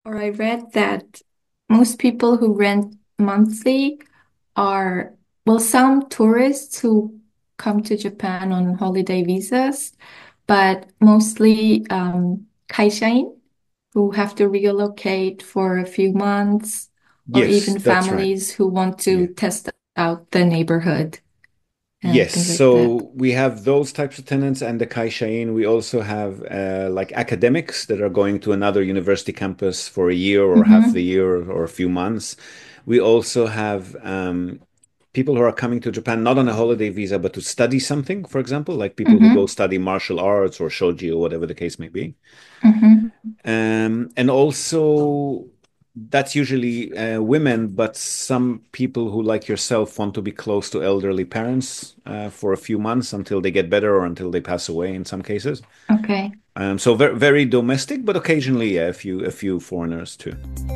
Or I read that most people who rent monthly are, well, some tourists who come to Japan on holiday visas, but mostly kaishain who have to relocate for a few months, or Yes, even that's right. families who want to Yeah. test out the neighborhood and Yes, things like that. so we have those types of tenants and the Kaishain. We also have like academics that are going to another university campus for a year or half the Mm-hmm. year or a few months. We also have people who are coming to Japan not on a holiday visa, but to study something, for example, like people who go Mm-hmm. study martial arts or shoji or whatever the case may be. Mm-hmm. And also, that's usually women, but some people who, like yourself, want to be close to elderly parents for a few months until they get better or until they pass away in some cases. Okay. So very, very domestic, but occasionally, yeah, a few foreigners too.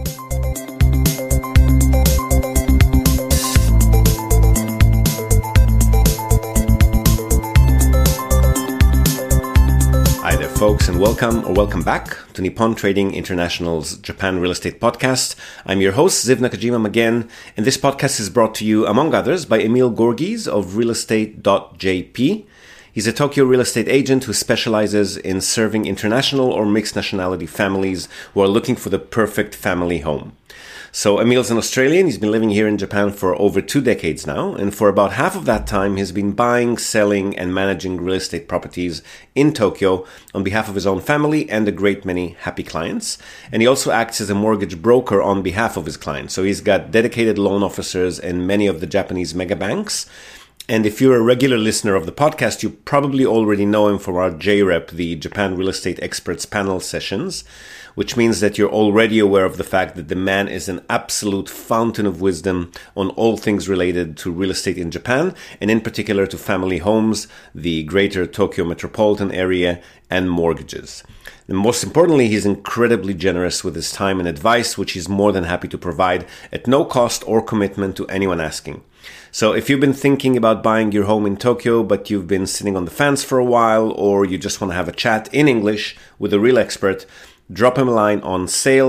Hi there, folks, and welcome back to Nippon Trading International's Japan Real Estate Podcast. I'm your host, Ziv Nakajima again, and this podcast is brought to you, among others, by Emil Gorgies of realestate.jp. He's a Tokyo real estate agent who specializes in serving international or mixed nationality families who are looking for the perfect family home. So Emil's an Australian. He's been living here in Japan for over 2 decades now. And for about half of that time, he's been buying, selling, and managing real estate properties in Tokyo on behalf of his own family and a great many happy clients. And he also acts as a mortgage broker on behalf of his clients. So he's got dedicated loan officers in many of the Japanese mega banks. And if you're a regular listener of the podcast, you probably already know him from our JREP, the Japan Real Estate Experts Panel sessions, which means that you're already aware of the fact that the man is an absolute fountain of wisdom on all things related to real estate in Japan, and in particular to family homes, the greater Tokyo metropolitan area, and mortgages. And most importantly, he's incredibly generous with his time and advice, which he's more than happy to provide at no cost or commitment to anyone asking. So if you've been thinking about buying your home in Tokyo, but you've been sitting on the fence for a while, or you just want to have a chat in English with a real expert, drop him a line on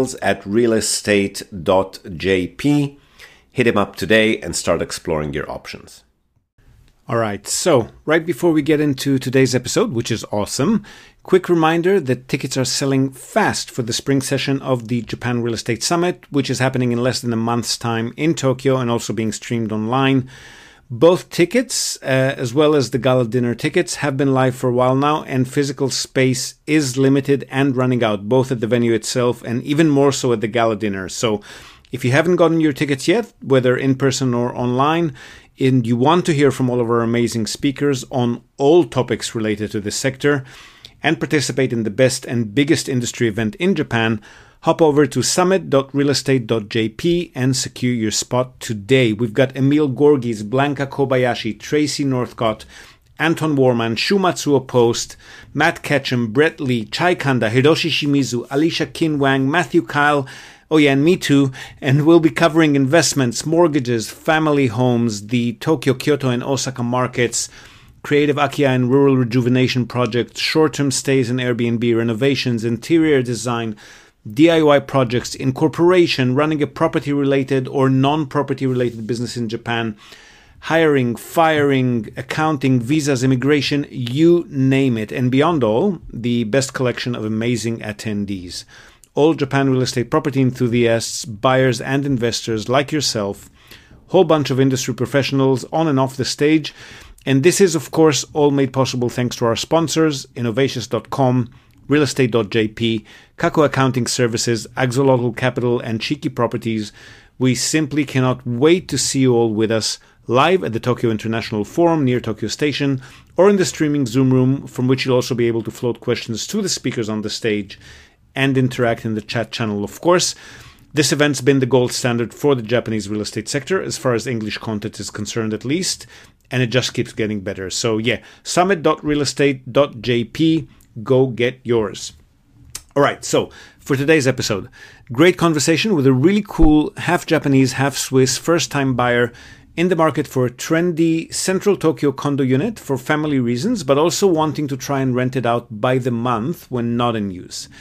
sales@realestate.jp. Hit him up today and start exploring your options. All right, so right before we get into today's episode, which is awesome, quick reminder that tickets are selling fast for the spring session of the Japan Real Estate Summit, which is happening in less than a month's time in Tokyo and also being streamed online. Both tickets, as well as the gala dinner tickets, have been live for a while now, and physical space is limited and running out, both at the venue itself and even more so at the gala dinner. So if you haven't gotten your tickets yet, whether in person or online, and you want to hear from all of our amazing speakers on all topics related to this sector and participate in the best and biggest industry event in Japan, hop over to summit.realestate.jp and secure your spot today. We've got Emil Gorgies, Blanca Kobayashi, Tracy Northcott, Anton Warman, Shumatsuo Post, Matt Ketchum, Brett Lee, Chai Kanda, Hiroshi Shimizu, Alicia Kinwang, Matthew Kyle, oh yeah, and me too. And we'll be covering investments, mortgages, family homes, the Tokyo, Kyoto, and Osaka markets, creative Akiya and rural rejuvenation projects, short-term stays and Airbnb, renovations, interior design, DIY projects, incorporation, running a property-related or non-property-related business in Japan, hiring, firing, accounting, visas, immigration, you name it. And beyond all, the best collection of amazing attendees. All Japan real estate property enthusiasts, buyers and investors like yourself, whole bunch of industry professionals on and off the stage. And this is, of course, all made possible thanks to our sponsors, Innovatius.com, realestate.jp, Kako Accounting Services, Axolotl Capital, and Cheeky Properties. We simply cannot wait to see you all with us live at the Tokyo International Forum near Tokyo Station, or in the streaming Zoom room, from which you'll also be able to float questions to the speakers on the stage and interact in the chat channel, of course. This event's been the gold standard for the Japanese real estate sector, as far as English content is concerned at least, and it just keeps getting better. So yeah, summit.realestate.jp, go get yours. All right, so for today's episode, great conversation with a really cool half Japanese, half Swiss first-time buyer in the market for a trendy central Tokyo condo unit for family reasons, but also wanting to try and rent it out by the month when not in use.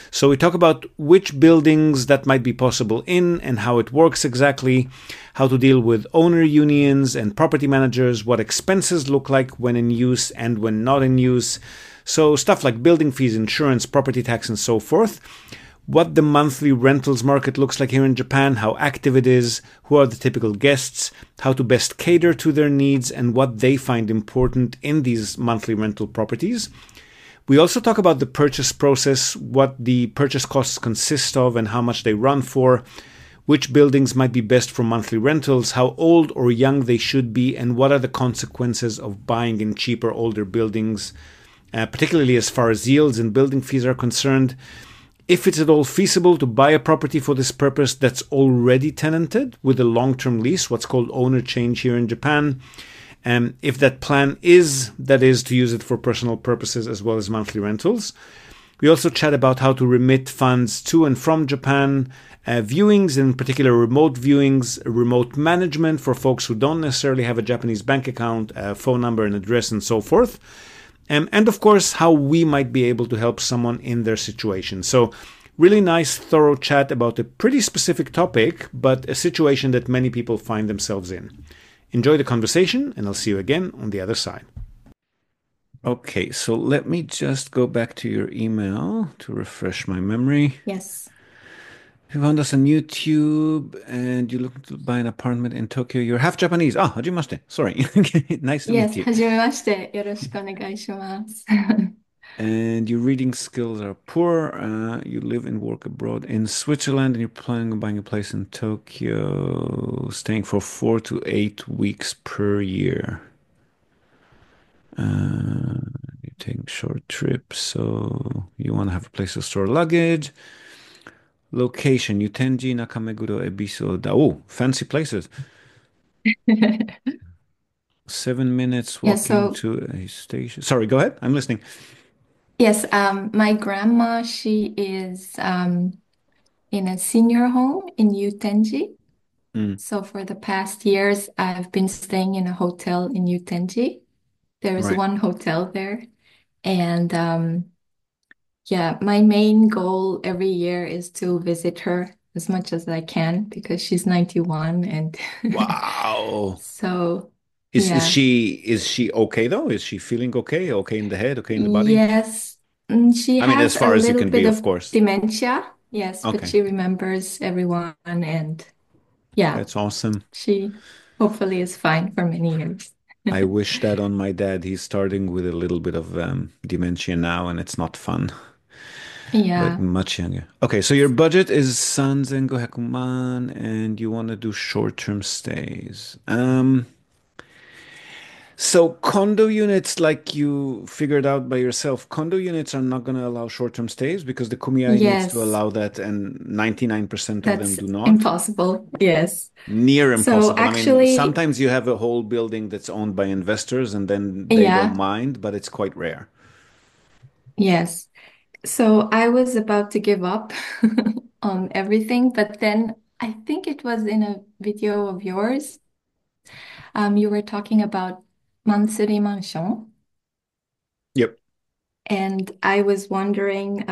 So we talk about which buildings that might be possible in and how it works exactly, how to deal with owner unions and property managers, what expenses look like when in use and when not in use. So stuff like building fees, insurance, property tax, and so forth. What the monthly rentals market looks like here in Japan, how active it is, who are the typical guests, how to best cater to their needs, and what they find important in these monthly rental properties. We also talk about the purchase process, what the purchase costs consist of and how much they run for, which buildings might be best for monthly rentals, how old or young they should be, and what are the consequences of buying in cheaper, older buildings, particularly as far as yields and building fees are concerned. If it's at all feasible to buy a property for this purpose that's already tenanted with a long-term lease, what's called owner change here in Japan. If that plan is, that is, to use it for personal purposes as well as monthly rentals. We also chat about how to remit funds to and from Japan, viewings, in particular remote viewings, remote management for folks who don't necessarily have a Japanese bank account, phone number and address, and so forth. And of course, how we might be able to help someone in their situation. So really nice, thorough chat about a pretty specific topic, but a situation that many people find themselves in. Enjoy the conversation, and I'll see you again on the other side. Okay, so let me just go back to your email to refresh my memory. Yes. You found us on YouTube and you're looking to buy an apartment in Tokyo. You're half Japanese. Ah, hajimemashite. Sorry. Nice to meet Yes, you. はじめまして。よろしくお願いします。 And your reading skills are poor. You live and work abroad in Switzerland, and you're planning on buying a place in Tokyo, staying for 4 to 8 weeks per year. You're taking short trips, so you want to have a place to store luggage. Location, Utenji, Nakameguro, Ebisu, Oda. Oh, fancy places. 7 minutes Yeah, walking so to a station. Sorry, go ahead. I'm listening. yes, my grandma, she is in a senior home in Utenji. Mm, So for the past years, I've been staying in a hotel in Utenji. There's right. one hotel there. And yeah, my main goal every year is to visit her as much as I can because she's 91 and Wow. so Is is yeah. she is she okay though? Is she feeling okay? Okay in the head, okay in the body? Yes, she I mean, as has a far as you little can be, bit of of course. dementia. Yes, but Okay. she remembers everyone and yeah, That's awesome. she hopefully is fine for many years. I wish that on my dad. He's starting with a little bit of dementia now, and it's not fun, but Yeah. much younger. Okay, so your budget is Sanzen Hakuman, and you want to do short-term stays. So condo units, like you figured out by yourself, condo units are not going to allow short-term stays because the Kumiai needs to Yes, allow that, and 99% of them that's do not. impossible. Yes. Near So impossible. I mean, actually, sometimes you have a whole building that's owned by investors and then they don't yeah, mind, but it's quite rare. yes. So I was about to give up on everything, but then I think it was in a video of yours. You were talking about Mansuri Mansion, Yep. and I was wondering,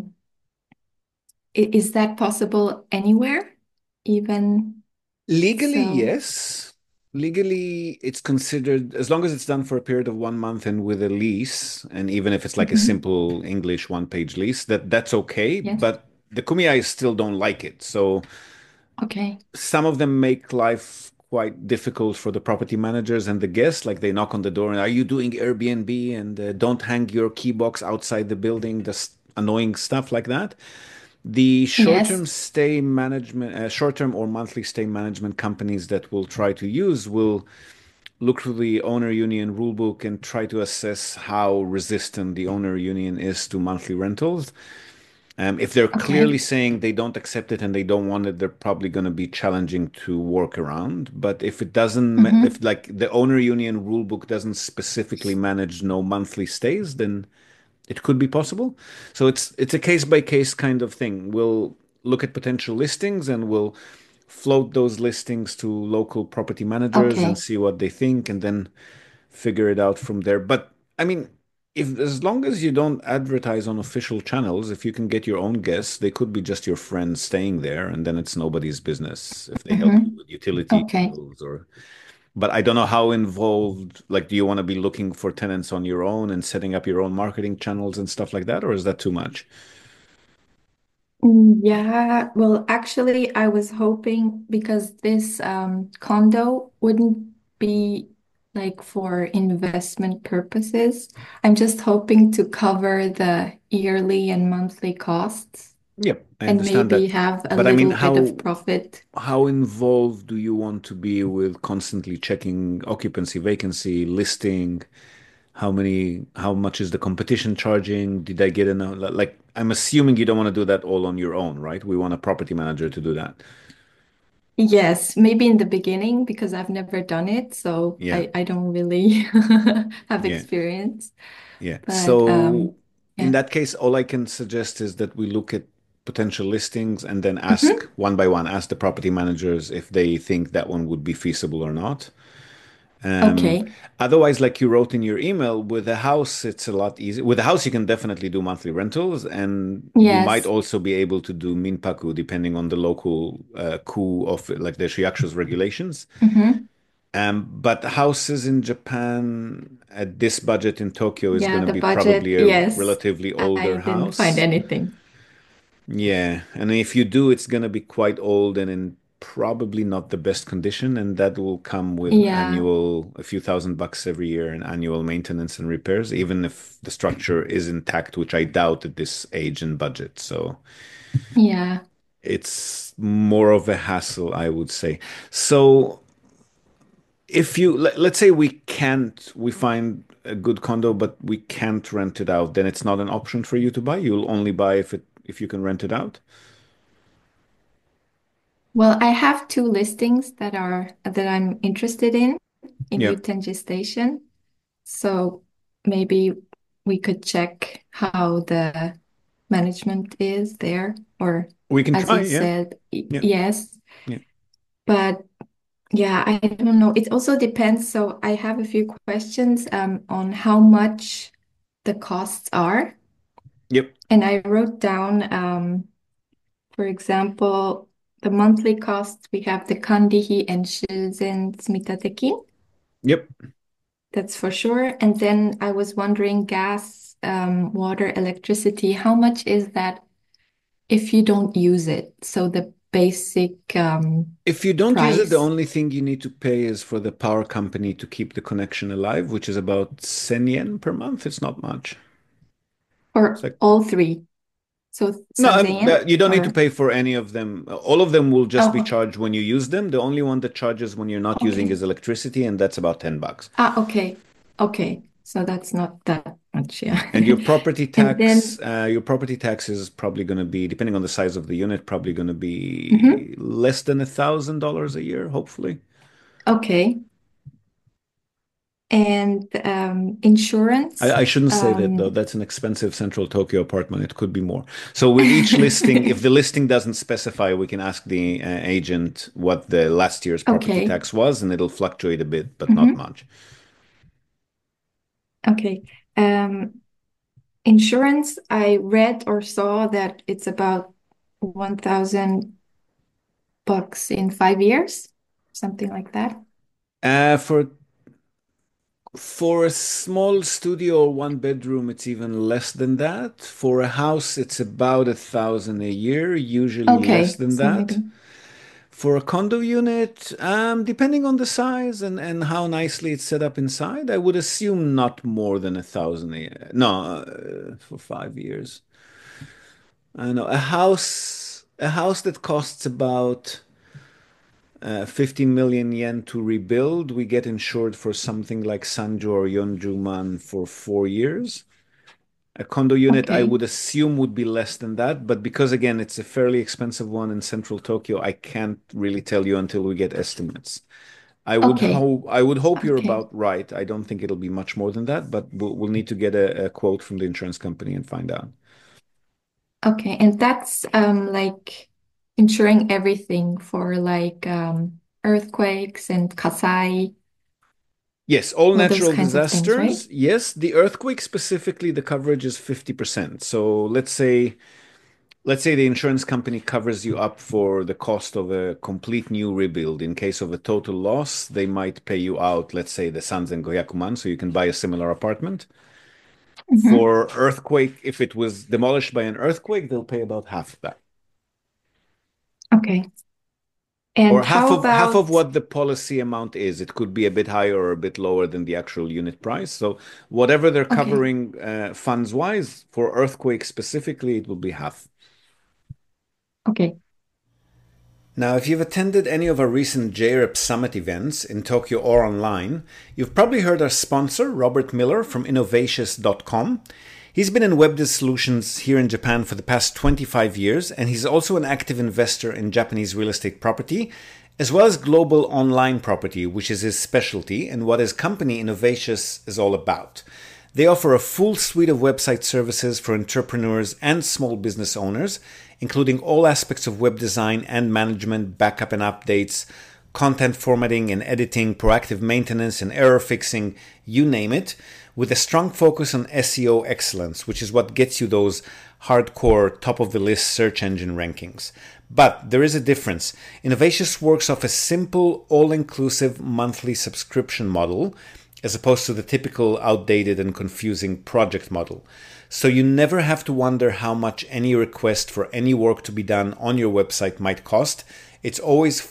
is that possible anywhere? Even Legally, so. yes. Legally, it's considered, as long as it's done for a period of 1 month and with a lease, and even if it's like a Mhm. simple English one-page lease, that's okay. Yes. But the Kumiai still don't like it. So Okay. some of them make life quite difficult for the property managers and the guests. Like they knock on the door and are you doing Airbnb and don't hang your key box outside the building, just annoying stuff like that. The Yes. short-term stay management, short-term or monthly stay management companies that will try to use will look through the owner union rulebook and try to assess how resistant the owner union is to monthly rentals. If they're clearly Okay. saying they don't accept it and they don't want it, they're probably going to be challenging to work around. But if it doesn't, if Hmm. like the owner union rulebook doesn't specifically manage no monthly stays, then it could be possible. So it's a case by case kind of thing. We'll look at potential listings and we'll float those listings to local property managers and Okay. see what they think and then figure it out from there. But I mean, If as long as you don't advertise on official channels, if you can get your own guests, they could be just your friends staying there, and then it's nobody's business if they help you Hmm. with utility Okay. bills or. But I don't know how involved, like, do you want to be looking for tenants on your own and setting up your own marketing channels and stuff like that, or is that too much? Yeah, well, actually, I was hoping because this condo wouldn't be like for investment purposes. I'm just hoping to cover the yearly and monthly costs Yep, I and understand maybe that. have a But I mean, little bit of profit. how involved do you want to be with constantly checking occupancy, vacancy, listing? How much is the competition charging? Did I get enough? Like, I'm assuming you don't want to do that all on your own, right? We want a property manager to do that. Yes, maybe in the beginning because I've never done it, so Yeah, I don't really have yeah, experience. yeah. But So in yeah. that case, all I can suggest is that we look at potential listings and then ask Hmm. one by one, ask the property managers if they think that one would be feasible or not. Um, Okay. Otherwise, like you wrote in your email, with a house, it's a lot easier. With a house, you can definitely do monthly rentals, and you might Yes. also be able to do minpaku depending on the local ku of like the Shiaksha's regulations. Hmm. But houses in Japan at this budget in Tokyo is going Yeah, to the be budget, probably a yes. relatively I older didn't find house. anything. Yeah, and if you do, it's gonna be quite old and in probably not the best condition, and that will come with Yeah, a few $1,000 every year in annual maintenance and repairs, even if the structure is intact, which I doubt at this age and budget. So yeah. it's more of a hassle, I would say. So if let's say we find a good condo, but we can't rent it out, then it's not an option for you to buy. You'll only buy if you can rent it out. Well, I have two listings that I'm interested in Yeah. Utenji Station. So maybe we could check how the management is there, or We can as try, you yeah. said, Yeah, yes. yeah. But yeah, I don't know. It also depends. So I have a few questions on how much the costs are. Yep, And I wrote down, for example, the monthly costs. We have the Kandihi and Shizen Tsumitate-kin. yep. That's for sure. And then I was wondering, gas, water, electricity, how much is that if you don't use it? So the basic If you don't use it, the price only thing you need to pay is for the power company to keep the connection alive, which is about 10 yen per month. It's not much. It's for like, all three. So no, 3,000 you don't need to or pay for any of them. All of them will just be oh, charged when you use them. The only one that charges when you're not using okay. is electricity, and that's about $10. Okay. Okay. So that's not that much, Yeah. yeah. And And then your property tax is probably going to be, depending on the size of the unit, probably going to mhm, be less than $1,000 a year, hopefully. okay. And insurance. I shouldn't say that though. That's an expensive central Tokyo apartment. It could be more. So with each listing, if the listing doesn't specify, we can ask the agent what the last year's property Okay. tax was, and it'll fluctuate a bit, but not Hmm. much. Okay. Um, Insurance, I read or saw that it's about 1,000 bucks in 5 years, something like that. Uh, for for a small studio or one bedroom, it's even less than that. For a house, it's about 1,000 a year, usually less Okay, than so that. maybe. For a condo unit, depending on the size and how nicely it's set up inside, I would assume not more than 1,000 a year. No, for 5 years. I know a house that costs about 15 million yen to rebuild, we get insured for something like Sanjo or Yeonjuman for 4 years. A condo unit, I Okay. would assume, would be less than that, but because again, it's a fairly expensive one in central Tokyo, I can't really tell you until we get estimates. Okay. I would hope you're Okay. about right. I don't think it'll be much more than that, but we'll need to get a quote from the insurance company and find out. Okay. And that's like insuring everything for like earthquakes and kasai. Yes, all All those natural kinds of things, right? disasters. Yes, the earthquake specifically, the coverage is 50%. So let's say the insurance company covers you up for the cost of a complete new rebuild. In case of a total loss, they might pay you out, let's say the Sanzen Goyakuman, so you can buy a similar apartment. Hmm. For earthquake, if it was demolished by an earthquake, they'll pay about half of that. Okay. Or And half how of about, what the policy amount is. It could be a bit higher or a bit lower than the actual unit price. So whatever they're okay, covering funds wise, for earthquake specifically, it will be half. okay. Now, if you've attended any of our recent JREP Summit events in Tokyo or online, you've probably heard our sponsor, Robert Miller from Innovatious.com. He's been in web solutions here in Japan for the past 25 years, and he's also an active investor in Japanese real estate property, as well as global online property, which is his specialty and what his company Innovatious is all about. They offer a full suite of website services for entrepreneurs and small business owners, including all aspects of web design and management, backup and updates, content formatting and editing, proactive maintenance and error fixing, you name it, with a strong focus on SEO excellence, which is what gets you those hardcore top of the list search engine rankings. But there is a difference. Innovatious works off a simple, all inclusive monthly subscription model as opposed to the typical outdated and confusing project model. So you never have to wonder how much any request for any work to be done on your website might cost. It's always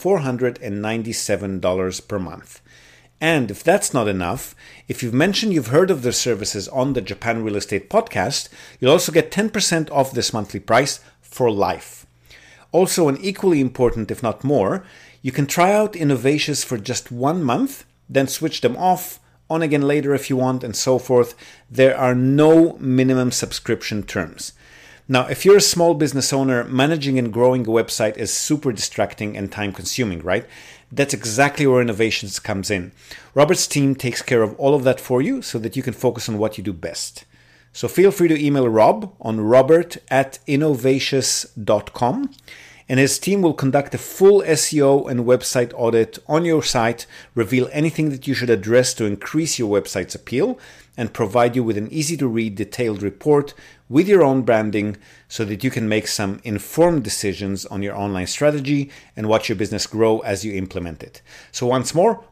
$497 per month. And if that's not enough, if you've mentioned you've heard of their services on the Japan Real Estate Podcast, you'll also get 10% off this monthly price for life. Also, and equally important, if not more, you can try out Innovatious for just 1 month, then switch them off, on again later if you want, and so forth. There are no minimum subscription terms. Now, if you're a small business owner, managing and growing a website is super distracting and time consuming, right? That's exactly where Innovations comes in. Robert's team takes care of all of that for you so that you can focus on what you do best. So feel free to email Rob on robert@innovatious.com, and his team will conduct a full SEO and website audit on your site, reveal anything that you should address to increase your website's appeal, and provide you with an easy to read detailed report with your own branding so that you can make some informed decisions on your online strategy and watch your business grow as you implement it. So once more,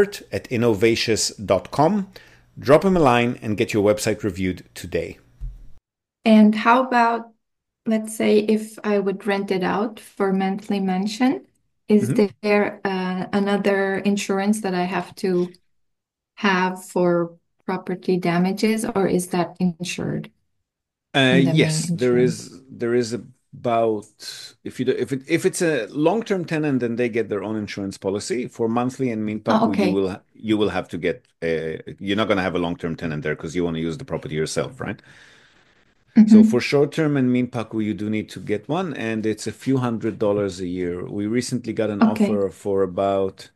robert@innovatious.com. Drop him a line and get your website reviewed today. And how about, let's say, if I would rent it out for monthly mention, is Mhm. there another insurance that I have to have for property damages, or is that insured in the main Yes, there insurance? is there is about if you do, if it's a long-term tenant, then they get their own insurance policy. For monthly and Oh, Minpaku, okay. you will have to get you're not going to have a long-term tenant there because you want to use the property yourself, right? So for Hmm. short-term and Minpaku, you do need to get one, and it's a few $100s a year. We recently got an Okay. offer for about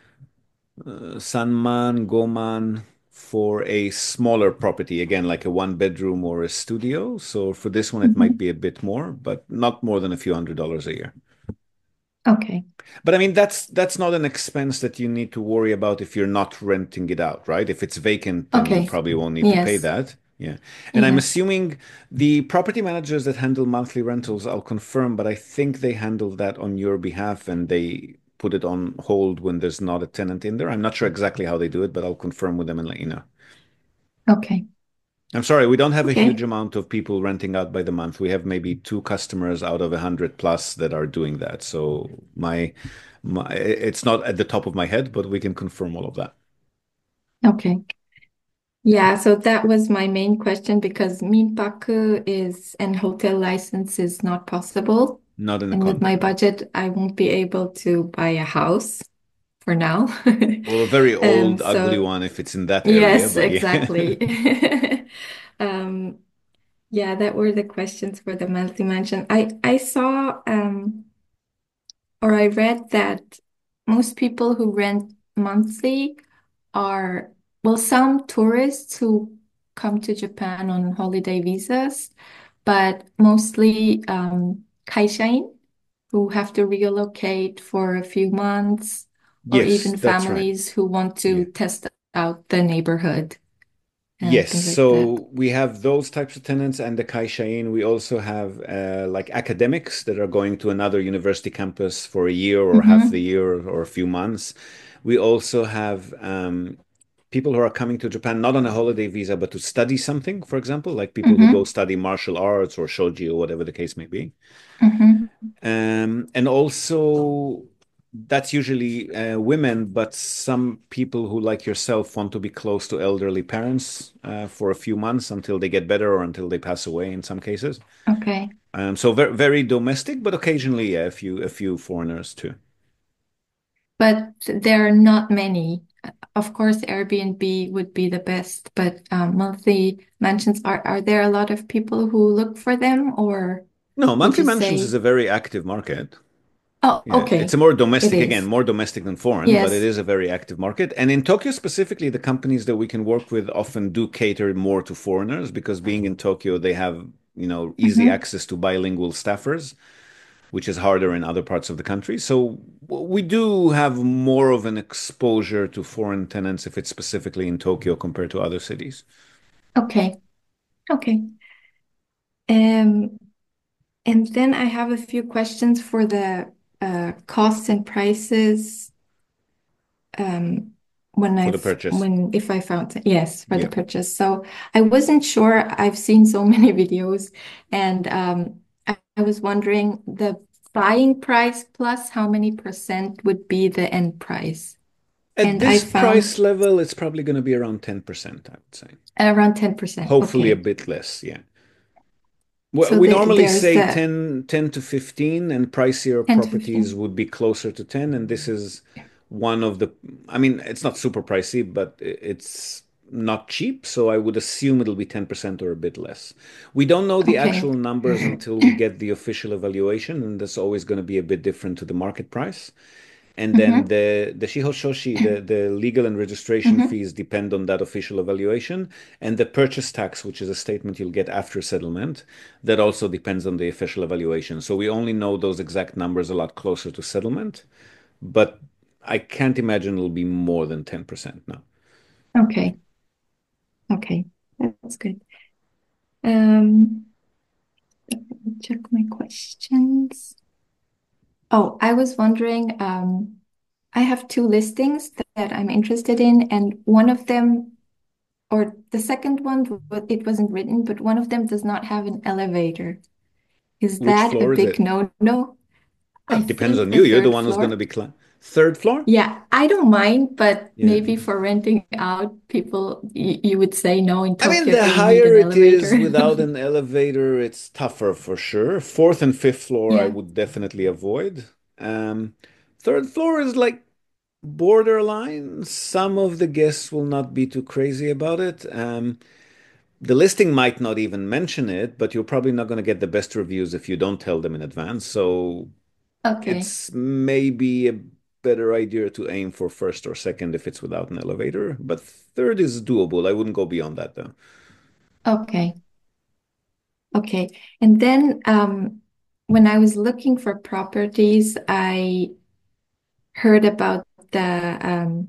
Sanman, Goman for a smaller property, again, like a one bedroom or a studio. So for this one, it might Hmm. be a bit more, but not more than a few $100s a year. Okay. But I mean, that's not an expense that you need to worry about if you're not renting it out, right? If it's vacant, then you Okay. probably won't need to pay Yes. that. Yeah. And I'm Yes. assuming the property managers that handle monthly rentals, I'll confirm, but I think they handle that on your behalf and they put it on hold when there's not a tenant in there. I'm not sure exactly how they do it, but I'll confirm with them and let you know. Okay. I'm sorry, we don't have a huge Okay. amount of people renting out by the month. We have maybe two customers out of 100 plus that are doing that. So it's not at the top of my head, but we can confirm all of that. Okay. Yeah, so that was my main question because Minpaku is and hotel license is not possible. Not in the And with my contact, no. budget, I won't be able to buy a house for now. Well, a very old, ugly So one if it's in that area, yes, but yeah. exactly. Um, yeah, that were the questions for the monthly mention. I saw or I read that most people who rent monthly are, well, some tourists who come to Japan on holiday visas, but mostly kaishain who have to relocate for a few months, or Yes, even that's right. families who want to Yeah. test out the neighborhood and Yes, things like that. so we have those types of tenants and the Kaishain. We also have like academics that are going to another university campus for a year or half the Mm-hmm. year or a few months. We also have people who are coming to Japan not on a holiday visa, but to study something, for example, like people who go Mm-hmm. study martial arts or shoji or whatever the case may be. Mm-hmm. And also, that's usually women, but some people who, like yourself, want to be close to elderly parents for a few months until they get better or until they pass away in some cases. Okay. So very, very domestic, but occasionally, yeah, a few foreigners too. But there are not many. Of course, Airbnb would be the best, but monthly mansions are there a lot of people who look for them, or No, would monthly you mansions is say, a very active market. oh, Yeah, it's a okay, more it domestic, again, is. more domestic than foreign, but it Yes. is a very active market. And in Tokyo specifically, the companies that we can work with often do cater more to foreigners because being in Tokyo, they have, easy Mm-hmm. access to bilingual staffers, which is harder in other parts of the country. So we do have more of an exposure to foreign tenants if it's specifically in Tokyo compared to other cities. Okay. Okay. Um, and then I have a few questions for the costs and prices um, For the purchase. if I found it, yes, for the Yeah. purchase. So I wasn't sure. I've seen so many videos, and I was wondering the buying price plus how many percent would be the end price. At And I this found price level, it's probably going to be around 10%, I would say. around 10%. Hopefully a Okay. bit less, yeah. Well, So we normally there's say the 10 to 15, and pricier 10 to properties 15. would be closer to 10. And this is one of the, I mean, it's not super pricey, but it's not cheap. So I would assume it'll be 10% or a bit less. We don't know the Okay. actual numbers until we get the official evaluation, and that's always going to be a bit different to the market price. And then Hmm. the shihoshoshi, the legal and registration Hmm. fees depend on that official evaluation. And the purchase tax, which is a statement you'll get after settlement, that also depends on the official evaluation. So we only know those exact numbers a lot closer to settlement, but I can't imagine it'll be more than 10% now. Okay. Okay. That's good. Um, check my questions. Oh, I was wondering, I have two listings that I'm interested in, and one of them, or the second one, it wasn't written, but one of them does not have an elevator. Is Which that a floor is big it? no-no? Well, I it depends think on the you. You're the third one who's going to floor. be third floor? Yeah, I don't mind, but Yeah. maybe for renting out, people, you would say no, in I mean, Tokyo, the you need higher an it is elevator. without an elevator, it's tougher for sure. Fourth and fifth floor, I Yeah. would definitely avoid. Um, Third floor is like borderline. Some of the guests will not be too crazy about it. The listing might not even mention it, but you're probably not going to get the best reviews if you don't tell them in advance. So Okay. it's maybe a better idea to aim for first or second if it's without an elevator. But third is doable. I wouldn't go beyond that though. Okay. Okay. And then when I was looking for properties, I heard about the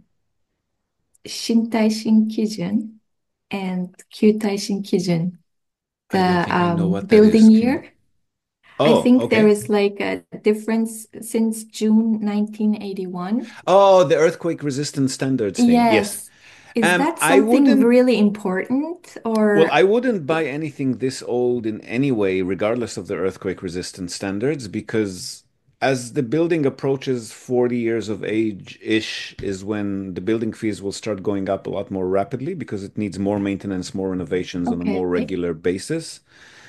Shintai Kijun and Kyutai Kijun, I don't the think I know what that is. building Can you? year. I Oh, think there okay. is like a difference since June 1981. Oh, the earthquake resistance standards thing. Yes. Yes. Is that I something wouldn't, really important well, or I wouldn't buy anything this old in any way, regardless of the earthquake resistance standards, because as the building approaches 40 years of age-ish is when the building fees will start going up a lot more rapidly because it needs more maintenance, more renovations on a more okay? regular basis.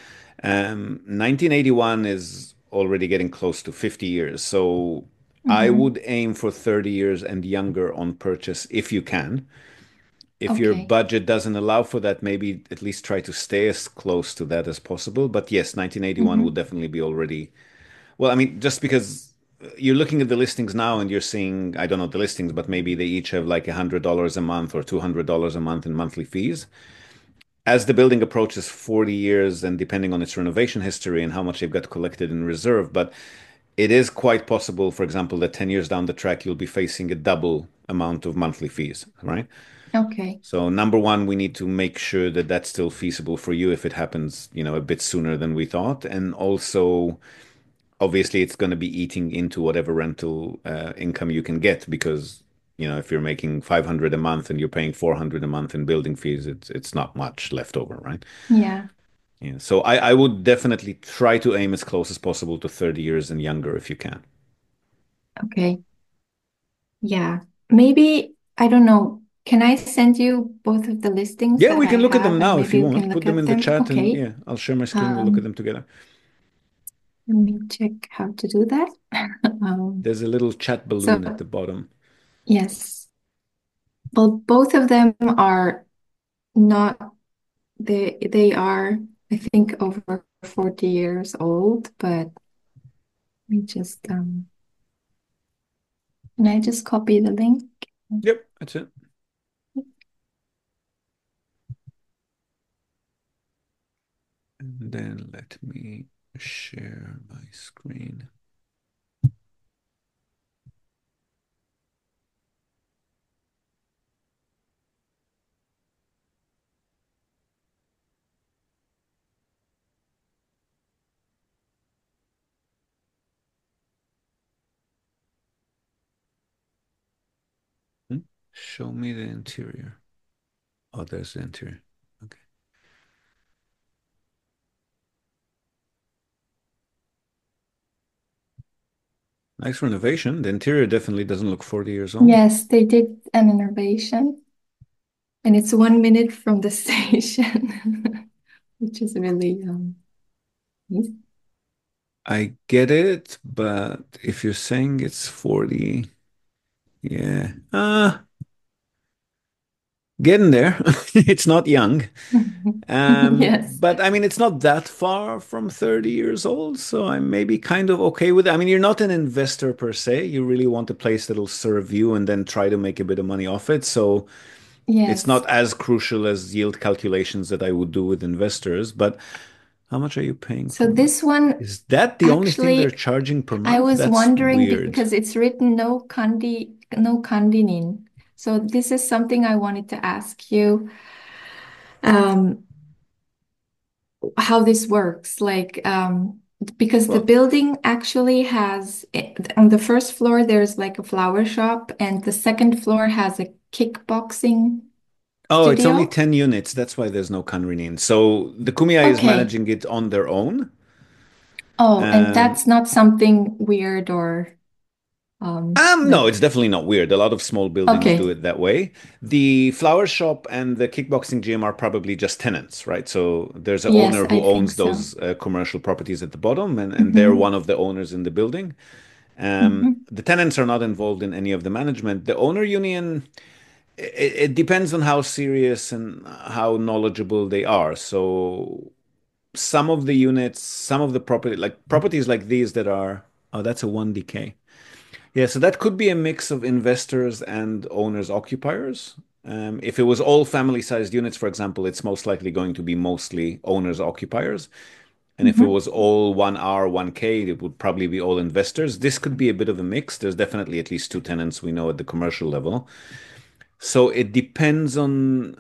1981 is already getting close to 50 years. So I Hmm. would aim for 30 years and younger on purchase if you can. If your Okay. budget doesn't allow for that, maybe at least try to stay as close to that as possible. But yes, 1981 would Hmm. definitely be already. Well, I mean, just because you're looking at the listings now and you're seeing, I don't know the listings, but maybe they each have like $100 a month or $200 a month in monthly fees. As the building approaches 40 years and depending on its renovation history and how much they've got collected in reserve, but it is quite possible, for example, that 10 years down the track, you'll be facing a double amount of monthly fees, right? Okay. So number one, we need to make sure that that's still feasible for you if it happens, a bit sooner than we thought. And also, obviously, it's going to be eating into whatever rental income you can get because, if you're making 500 a month and you're paying 400 a month in building fees, it's not much left over, right? Yeah. Yeah. So I would definitely try to aim as close as possible to 30 years and younger if you can. Okay. Yeah. Maybe, I don't know. Can I send you both of the listings Yeah, that we I can look at them have and now if maybe you you want. can Put look them at in the them? chat and Okay. yeah, I'll share my screen. We'll look at Um, them together. Let me check how to do that. There's a little chat So balloon at the bottom. yes. Well, both of them are not they are, I think, over 40 years old, but let me just can I just copy the link? Yep, that's it. And then let me share my screen. Hmm? Show me the interior. Oh, there's the interior. Okay. Nice renovation. The interior definitely doesn't look 40 years old. Yes, they did an innovation, and it's 1 minute from the station, which is really nice. I get it, but if you're saying it's 40, yeah. Getting there. It's not young. Yes. But I mean, it's not that far from 30 years old, so I'm maybe kind of okay with it. I mean, you're not an investor per se. You really want a place that'll serve you and then try to make a bit of money off it. So it's Yes. not as crucial as yield calculations that I would do with investors. But how much are you paying So per month? this one, Is that the only thing they're actually, charging per I month? was That's wondering weird. because it's written no kandinin. So this is something I wanted to ask you, um, how this works. Like, because the Well, building actually has, on the first floor, there's like a flower shop, and the second floor has a kickboxing oh, it's only studio. 10 units. That's why there's no Kanrinin. So the Kumiai is Okay. managing it on their own. Oh, and Um, that's not something weird or no, like, it's definitely not weird. A lot of small buildings do okay. it that way. The flower shop and the kickboxing gym are probably just tenants, right? So there's an Yes, owner I who think owns so. those commercial properties at the bottom, and they're Mm-hmm. one of the owners in the building. Mm-hmm. The tenants are not involved in any of the management. The owner union, it depends on how serious and how knowledgeable they are. So some of the units, some of the property, like properties like these that are, oh, that's a 1DK. Yeah, so that could be a mix of investors and owners occupiers. If it was all family-sized units, for example, it's most likely going to be mostly owners occupiers. And if it Mm-hmm. was all 1R, 1K, it would probably be all investors. This could be a bit of a mix. There's definitely at least two tenants we know at the commercial level. So it depends on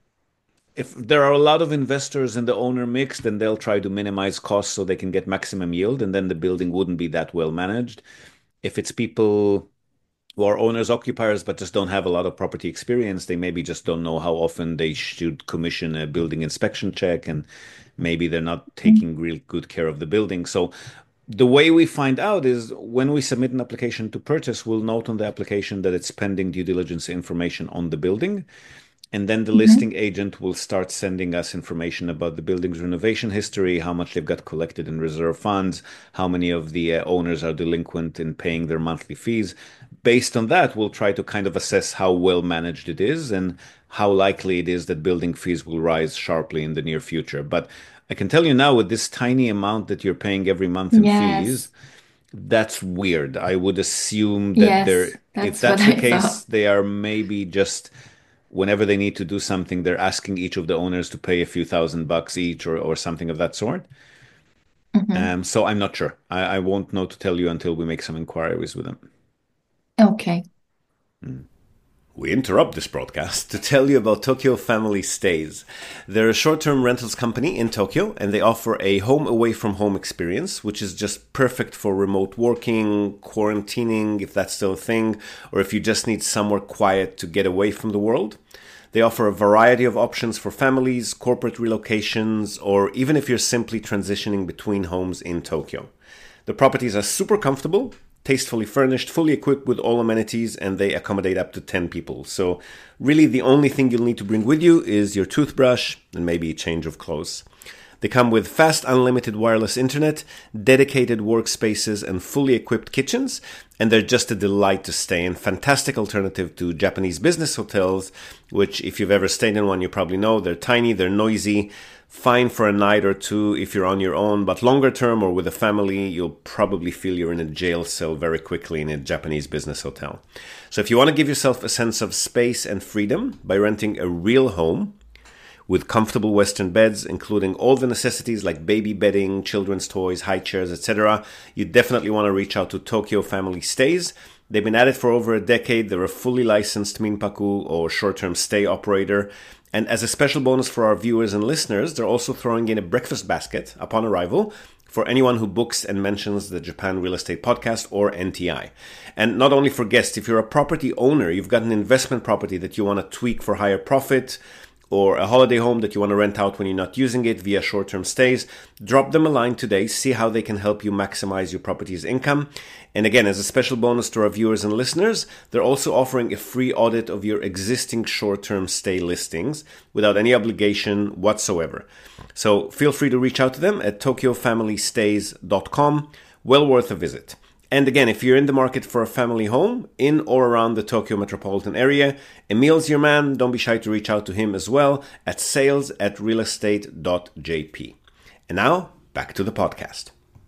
if there are a lot of investors in the owner mix, then they'll try to minimize costs so they can get maximum yield, and then the building wouldn't be that well managed. If it's people who are owners occupiers but just don't have a lot of property experience, they maybe just don't know how often they should commission a building inspection check, and maybe they're not taking real good care of the building. So the way we find out is when we submit an application to purchase, we'll note on the application that it's pending due diligence information on the building. And then the listing Mm-hmm. agent will start sending us information about the building's renovation history, how much they've got collected in reserve funds, how many of the owners are delinquent in paying their monthly fees. Based on that, we'll try to kind of assess how well managed it is and how likely it is that building fees will rise sharply in the near future. But I can tell you now, with this tiny amount that you're paying every month in fees, Yes. that's weird. I would assume that Yes, if that's what that's the I case, thought. they are maybe just whenever they need to do something, they're asking each of the owners to pay a few $1,000 each or something of that sort. Mm-hmm. So I'm not sure. I won't know to tell you until we make some inquiries with them. Okay. Mm. We interrupt this broadcast to tell you about Tokyo Family Stays. They're a short-term rentals company in Tokyo, and they offer a home away from home experience, which is just perfect for remote working, quarantining, if that's still a thing, or if you just need somewhere quiet to get away from the world. They offer a variety of options for families, corporate relocations, or even if you're simply transitioning between homes in Tokyo. The properties are super comfortable, tastefully furnished, fully equipped with all amenities, and they accommodate up to 10 people. So really the only thing you'll need to bring with you is your toothbrush and maybe a change of clothes. They come with fast unlimited wireless internet, dedicated workspaces, and fully equipped kitchens, and they're just a delight to stay in. Fantastic alternative to Japanese business hotels, which if you've ever stayed in one, you probably know. They're tiny, they're noisy, fine for a night or two if you're on your own, but longer term or with a family, you'll probably feel you're in a jail cell very quickly in a Japanese business hotel. So if you want to give yourself a sense of space and freedom by renting a real home with comfortable Western beds, including all the necessities like baby bedding, children's toys, high chairs, etc., you definitely want to reach out to Tokyo Family Stays. They've been at it for over a decade. They're a fully licensed Minpaku or short-term stay operator. And as a special bonus for our viewers and listeners, they're also throwing in a breakfast basket upon arrival for anyone who books and mentions the Japan Real Estate Podcast or NTI. And not only for guests, if you're a property owner, you've got an investment property that you want to tweak for higher profit, or a holiday home that you want to rent out when you're not using it via short-term stays, drop them a line today, see how they can help you maximize your property's income. And again, as a special bonus to our viewers and listeners, they're also offering a free audit of your existing short-term stay listings without any obligation whatsoever. So feel free to reach out to them at tokyofamilystays.com. Well worth a visit. And again, if you're in the market for a family home in or around the Tokyo metropolitan area, Emil's your man. Don't be shy to reach out to him as well at sales@realestate.jp. And now, back to the podcast.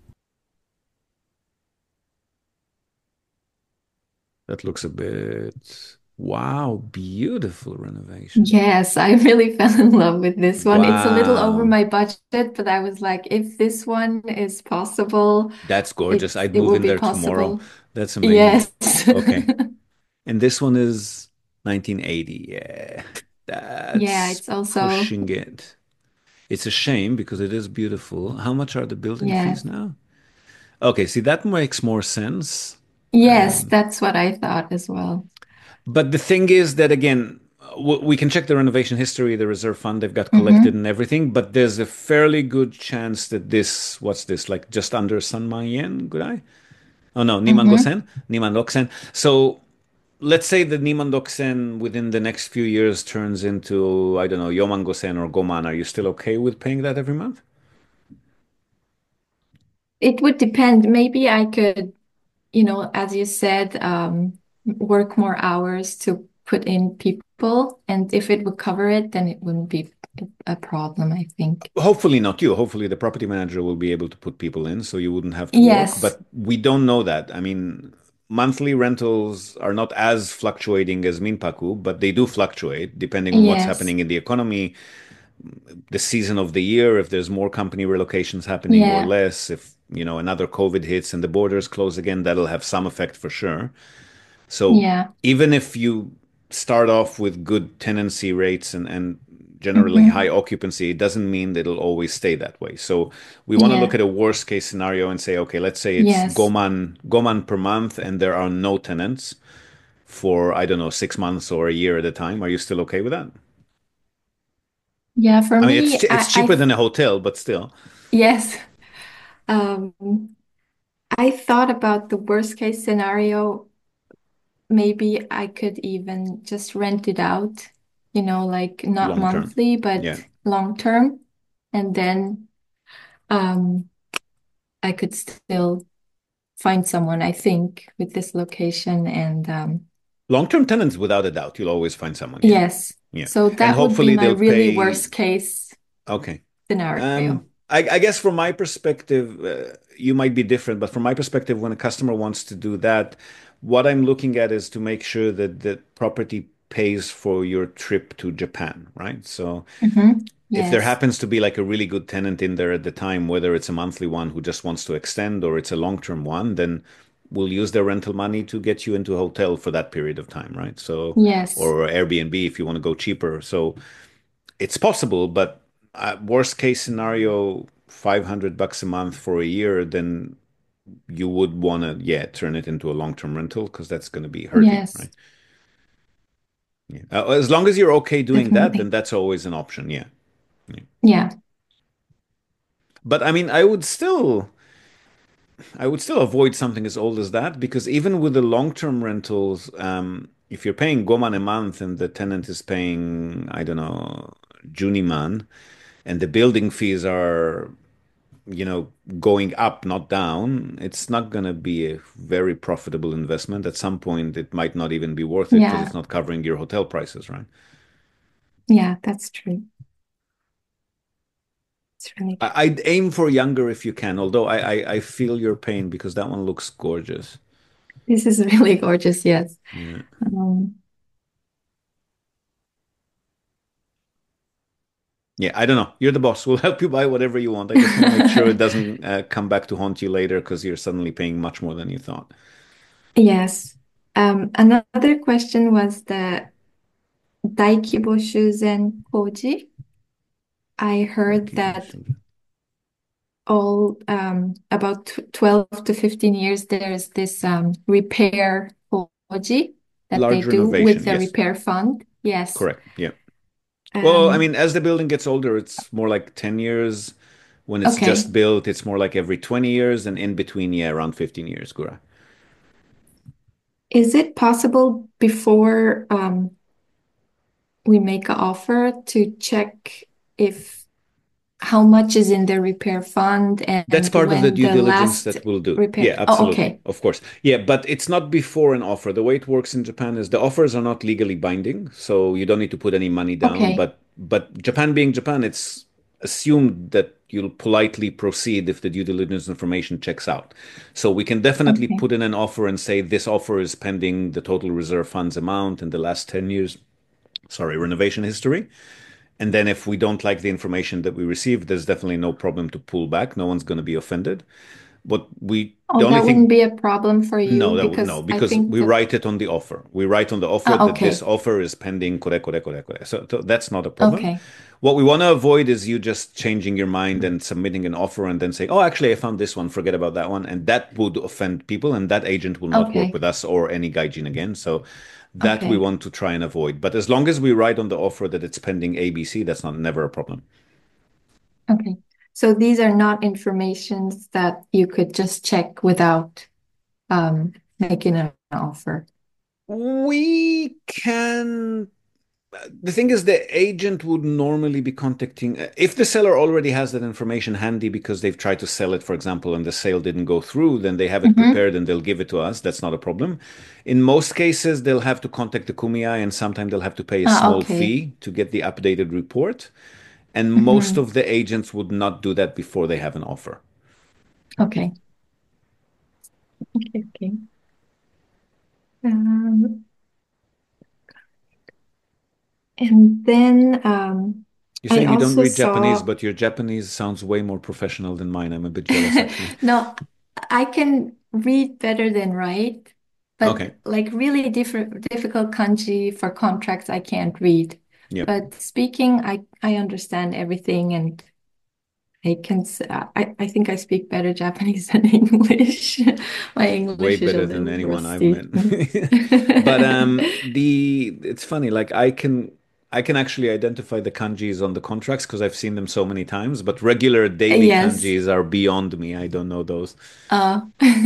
That looks a bit... Wow, beautiful renovation. Yes, I really fell in love with this one. It's a little over Wow. my budget, but I was like, if this one is possible, That's gorgeous. I'd it move will in be there tomorrow. possible. That's amazing. Yes. Okay. And this one is 1980. Yeah. Yeah, That's it's also, pushing it. It's a shame because it is beautiful. How much are the building yeah. fees now? Okay, see, that makes more sense. Yes, that's what I thought as well. But the thing is that, again, we can check the renovation history, the reserve fund they've got collected Hmm. and everything, but there's a fairly good chance that this, what's this, like just under Sanman yen, could I? Oh no, Niman Hmm. Gosen, Niman Doksen. So let's say the Niman Doksen within the next few years turns into, I don't know, Yoman Gosen or Goman. Are you still okay with paying that every month? It would depend. Maybe I could, as you said, work more hours to put in people. And if it would cover it, then it wouldn't be a problem, I think. Hopefully not you. Hopefully the property manager will be able to put people in so you wouldn't have to work. Yes. But we don't know that. I mean, monthly rentals are not as fluctuating as Minpaku, but they do fluctuate depending on what's Yes. happening in the economy, the season of the year, if there's more company relocations happening or Yeah. less, if, another COVID hits and the borders close again, that'll have some effect for sure. So Yeah. even if you start off with good tenancy rates and generally high Hmm. occupancy, it doesn't mean that it'll always stay that way. So we want to look Yeah. at a worst case scenario and say, okay, let's say it's Yes. Goman per month and there are no tenants for, I don't know, 6 months or a year at a time. Are you still okay with that? Yeah. For I mean, me, it's cheaper than a hotel, but still. yes. Um, I thought about the worst case scenario. Maybe I could even just rent it out, like not Long term. monthly, Yeah. but long term. And then um, I could still find someone, I think, with this location. And Long-term tenants, without a doubt, you'll always find someone. Yeah. yes, Yeah. so And that would be hopefully my they'll really pay. worst case Okay. scenario. I guess from my perspective, you might be different, but from my perspective, when a customer wants to do that, what I'm looking at is to make sure that the property pays for your trip to Japan, right? So if there Yes. happens to be like a really good tenant in there at the time, whether it's a monthly one who just wants to extend or it's a long-term one, then will use their rental money to get you into a hotel for that period of time, right? So, Yes. or Airbnb if you want to go cheaper. So it's possible, but worst case scenario, $500 a month for a year, then you would want to, yeah, turn it into a long-term rental because that's going to be hurting, Yes, right? Yeah. As long as you're okay doing that, then definitely. that's always an option. Yeah. Yeah. Yeah. But I mean, I would still avoid something as old as that because even with the long-term rentals, if you're paying Goman a month and the tenant is paying, I don't know, Juniman, and the building fees are, going up, not down, it's not going to be a very profitable investment. At some point, it might not even be worth it because Yeah. it's not covering your hotel prices, right? Yeah, that's true. It's really true. I'd aim for younger if you can, although I feel your pain because that one looks gorgeous. This is really gorgeous, yes. Yeah. Um, Yeah, I don't know. You're the boss. We'll help you buy whatever you want. I just want to make sure it doesn't come back to haunt you later because you're suddenly paying much more than you thought. yes. Another question was the Daikibo Shuzen Koji. I heard that all about 12 to 15 years there's this repair Koji that they Large do with renovation, the yes, repair fund. Yes. correct. Yeah. Well, I mean, Um, as the building gets older, it's more like 10 years. When it's okay. just built, it's more like every 20 years, and in between, yeah, around 15 years, Gura. Is it possible before we make an offer to check if how much is in the repair fund That's and part of the when due the diligence last that we'll do. repair? Yeah, Oh, absolutely. okay. Of course. Yeah, but it's not before an offer. The way it works in Japan is the offers are not legally binding, so you don't need to put any money down. Okay. But Japan being Japan, it's assumed that you'll politely proceed if the due diligence information checks out. So we can definitely Okay. put in an offer and say this offer is pending the total reserve funds amount in the last 10 years, sorry, renovation history. And then if we don't like the information that we receive, there's definitely no problem to pull back. No one's going to be offended. The Oh, only that wouldn't thing, be a problem for no, you no, because I because think we that write it on the offer. We write on the offer that this okay. offer is pending, kore, kore, kore, kore. So that's not a problem. Okay. What we want to avoid is you just changing your mind and submitting an offer and then saying, oh, actually, I found this one, forget about that one. And that would offend people, and that agent will not work Okay. with us or any gaijin again. So that we Okay. want to try and avoid. But as long as we write on the offer that it's pending ABC, that's not never a problem. Okay. So these are not informations that you could just check without making an offer. We can. The thing is, the agent would normally be contacting if the seller already has that information handy because they've tried to sell it, for example, and the sale didn't go through, then they have it Mm-hmm. prepared and they'll give it to us. That's not a problem. In most cases, they'll have to contact the Kumei and sometimes they'll have to pay a Ah, small okay. fee to get the updated report. And most Mm-hmm. of the agents would not do that before they have an offer. Okay. Okay. Okay. Um, and then You're I saying you don't also read Japanese, saw but your Japanese sounds way more professional than mine. I'm a bit jealous, actually. no, I can read better than write, but Okay. like really difficult kanji for contracts I can't read. Yep. But speaking, I understand everything and I think I speak better Japanese than English. My Way English is a better than little anyone I've rusty. met. But the it's funny, like I can actually identify the kanjis on the contracts because I've seen them so many times, but regular daily Yes. kanjis are beyond me. I don't know those. Uh,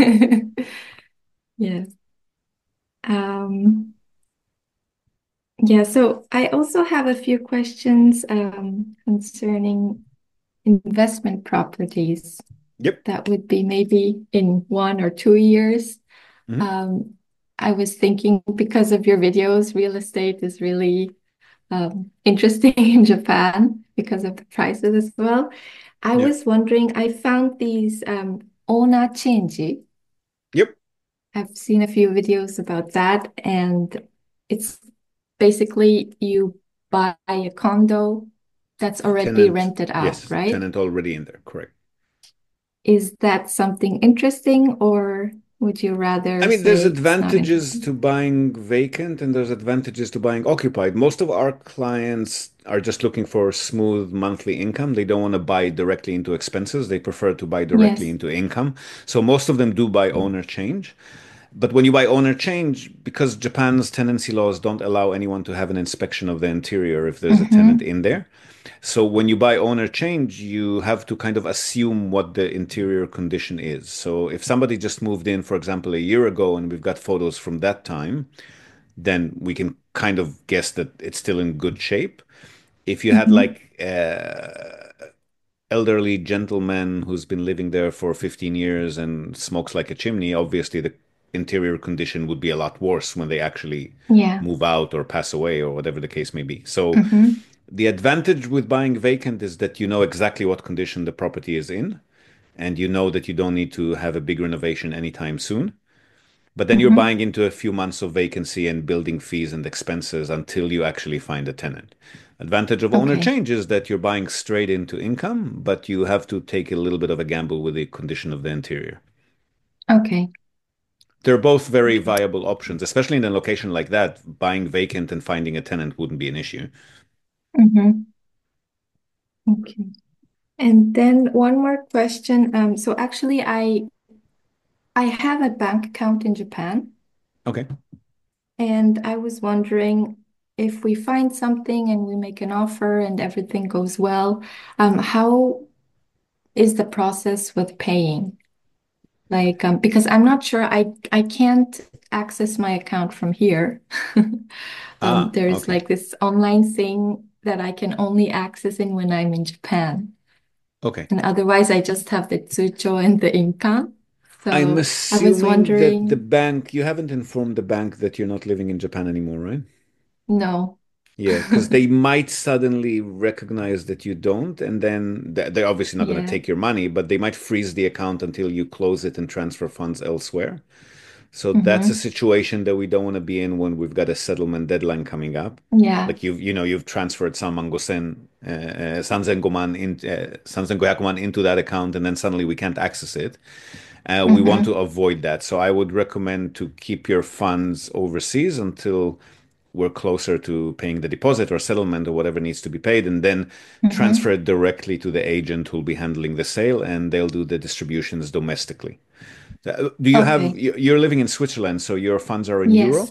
yes. Um, yeah, so I also have a few questions concerning investment properties. Yep. That would be maybe in 1 or 2 years. Hmm. Um, I was thinking because of your videos, real estate is really interesting in Japan because of the prices as well. I Yeah. was wondering, I found these owner change. Yep. I've seen a few videos about that, and it's basically you buy a condo that's already Tenant. rented out, Yes. right? Tenant already in there. Correct. Is that something interesting or? Would you I rather mean, there's say it's not advantages interesting? to buying vacant and there's advantages to buying occupied. Most of our clients are just looking for smooth monthly income. They don't want to buy directly into expenses. They prefer to buy directly Yes. into income. So most of them do buy owner change. But when you buy owner change, because Japan's tenancy laws don't allow anyone to have an inspection of the interior if there's a tenant Mm-hmm. in there. So when you buy owner change, you have to kind of assume what the interior condition is. So if somebody just moved in, for example, a year ago and we've got photos from that time, then we can kind of guess that it's still in good shape. If you had Mm-hmm. like elderly gentleman who's been living there for 15 years and smokes like a chimney, obviously the interior condition would be a lot worse when they actually Yeah. move out or pass away or whatever the case may be. So Mm-hmm. the advantage with buying vacant is that you know exactly what condition the property is in, and you know that you don't need to have a big renovation anytime soon. But then you're Mm-hmm. buying into a few months of vacancy and building fees and expenses until you actually find a tenant. Advantage of owner Okay. change is that you're buying straight into income, but you have to take a little bit of a gamble with the condition of the interior. Okay. They're both very viable options, especially in a location like that. Buying vacant and finding a tenant wouldn't be an issue. Mm-hmm. Okay. And then one more question. So actually I have a bank account in Japan, Okay. and I was wondering if we find something and we make an offer and everything goes well, how is the process with paying? Like, because I'm not sure I can't access my account from here. There's Okay. like this online thing that I can only access in when I'm in Japan. Okay. And otherwise I just have the tsucho and the income. I'm So I was assuming that the wondering, bank, you haven't informed the bank that you're not living in Japan anymore, right? no. Yeah, because they might suddenly recognize that you don't, and then they're obviously not going to Yeah. take your money, but they might freeze the account until you close it and transfer funds elsewhere. So that's a Hmm. situation that we don't want to be in when we've got a settlement deadline coming up. Yeah. Like you've transferred some mangosen, sanzengoman in, 3500 into that account, and then suddenly we can't access it. We want to Hmm. avoid that. So I would recommend to keep your funds overseas until we're closer to paying the deposit or settlement or whatever needs to be paid, and then transfer Hmm. it directly to the agent who'll be handling the sale, and they'll do the distributions domestically. Do you have, Okay. you're living in Switzerland, so your funds are in Yes. euro?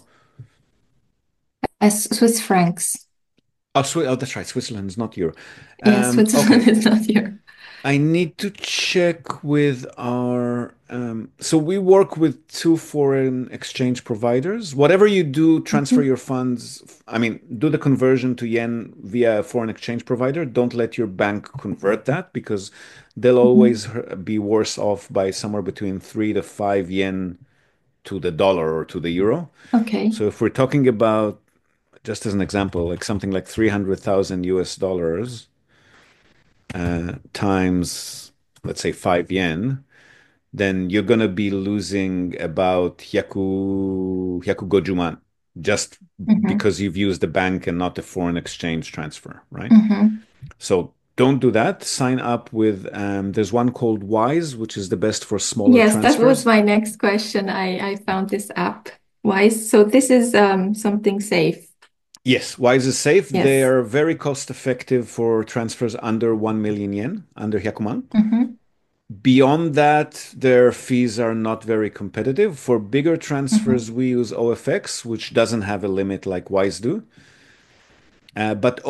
As Swiss francs. Oh, oh, that's right. Switzerland is not euro. Yeah, Okay. Switzerland is not here. I need to check with our. So we work with two foreign exchange providers. Whatever you do, transfer Hmm. your funds. I mean, do the conversion to yen via a foreign exchange provider. Don't let your bank convert that because they'll always Hmm. be worse off by somewhere between 3 to 5 yen to the dollar or to the euro. Okay. So if we're talking about, just as an example, like something like 300,000 US dollars times, let's say 5 yen, then you're going to be losing about hyaku gojuman just Hmm. because you've used the bank and not the foreign exchange transfer, right? Hmm. So don't do that. Sign up with, there's one called Wise, which is the best for smaller Yes, that was transfers. my next question. I found this app. Why? So this is something safe. Yes, Wise is safe. They Yes. are very cost effective for transfers under 1 million yen, under hyakuman. Hmm. Beyond that, their fees are not very competitive. For bigger Hmm. transfers, we use OFX, which doesn't have a limit like Wise do. But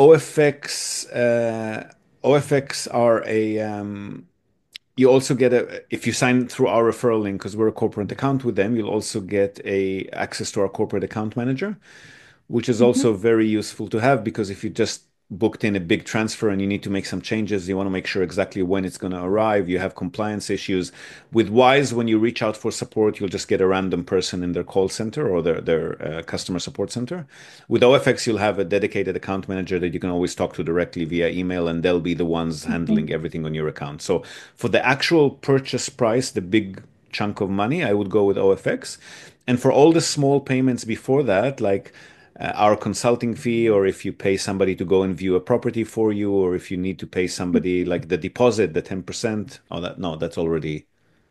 OFX are a you also get a if you sign through our referral link because we're a corporate account with them, you'll also get a access to our corporate account manager, which is also Hmm. very useful to have because if you just booked in a big transfer and you need to make some changes, you want to make sure exactly when it's going to arrive. You have compliance issues. With Wise, when you reach out for support, you'll just get a random person in their call center or their customer support center. With OFX, you'll have a dedicated account manager that you can always talk to directly via email, and they'll be the ones handling Hmm. everything on your account. So for the actual purchase price, the big chunk of money, I would go with OFX. And for all the small payments before that, like our consulting fee, or if you pay somebody to go and view a property for you, or if you need to pay somebody like the deposit, the 10%. Oh, that no, that's already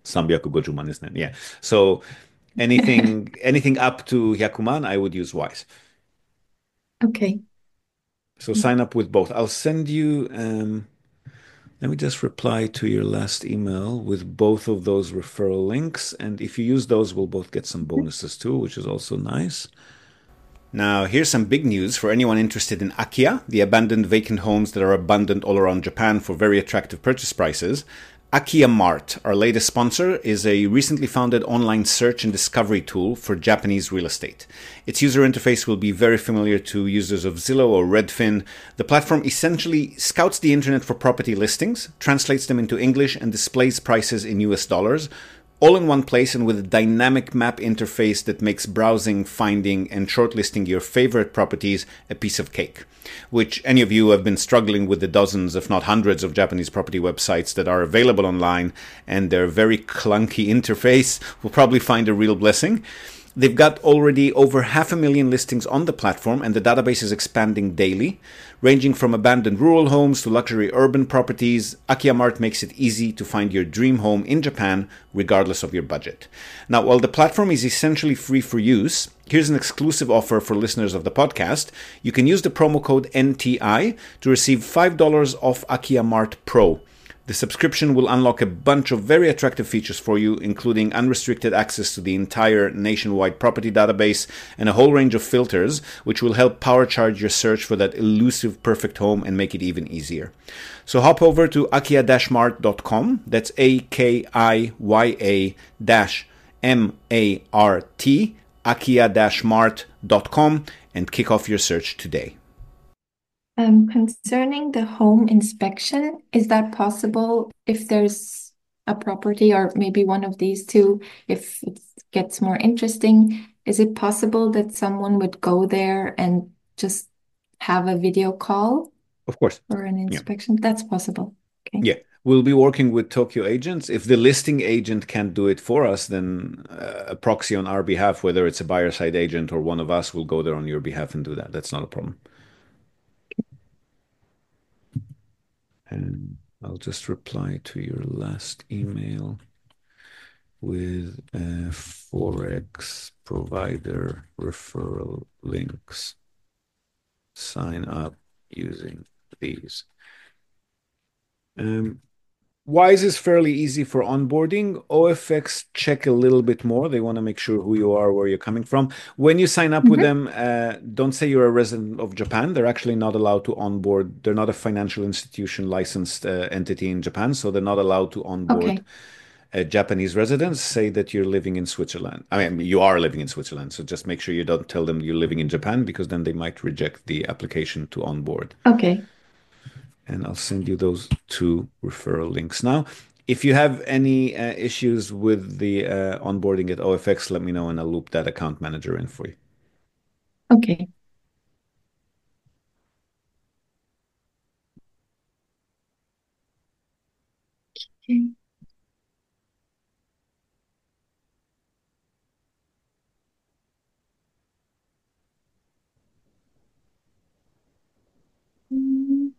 365ですね. Yeah. So anything up to 100万, I would use Wise. Okay. So sign up with both. I'll send you, let me just reply to your last email with both of those referral links. And if you use those, we'll both get some bonuses too, which is also nice. Now, here's some big news for anyone interested in Akia, the abandoned vacant homes that are abundant all around Japan for very attractive purchase prices. Akia Mart, our latest sponsor, is a recently founded online search and discovery tool for Japanese real estate. Its user interface will be very familiar to users of Zillow or Redfin. The platform essentially scouts the internet for property listings, translates them into English, and displays prices in US dollars, all in one place and with a dynamic map interface that makes browsing, finding, and shortlisting your favorite properties a piece of cake. Which any of you who have been struggling with the dozens, if not hundreds, of Japanese property websites that are available online and their very clunky interface will probably find a real blessing. They've got already over 500,000 listings on the platform, and the database is expanding daily. Ranging from abandoned rural homes to luxury urban properties, Akia Mart makes it easy to find your dream home in Japan, regardless of your budget. Now, while the platform is essentially free for use, here's an exclusive offer for listeners of the podcast. You can use the promo code NTI to receive $5 off Akia Mart Pro. The subscription will unlock a bunch of very attractive features for you, including unrestricted access to the entire nationwide property database and a whole range of filters, which will help power charge your search for that elusive perfect home and make it even easier. So hop over to akia-mart.com. That's AKIYA-MART, akia-mart.com, and kick off your search today. Concerning the home inspection, is that possible if there's a property or maybe one of these two, if it gets more interesting, is it possible that someone would go there and just have a video call Of course. for an Yeah. inspection? That's possible. Okay. Yeah. We'll be working with Tokyo agents. If the listing agent can't do it for us, then a proxy on our behalf, whether it's a buyer side agent or one of us, will go there on your behalf and do that. That's not a problem. And I'll just reply to your last email with Forex provider referral links. Sign up using these. Wise is fairly easy for onboarding. OFX check a little bit more. They want to make sure who you are, where you're coming from. When you sign up with them, don't say you're a resident of Japan. They're actually not allowed to onboard. They're not a financial institution licensed entity in Japan, so they're not allowed to onboard Japanese residents. Say that you're living in Switzerland. I mean, you are living in Switzerland, so just make sure you don't tell them you're living in Japan, because then they might reject the application to onboard. Okay. And I'll send you those two referral links now. If you have any issues with the onboarding at OFX, let me know and I'll loop that account manager in for you. Okay. Okay. Mm.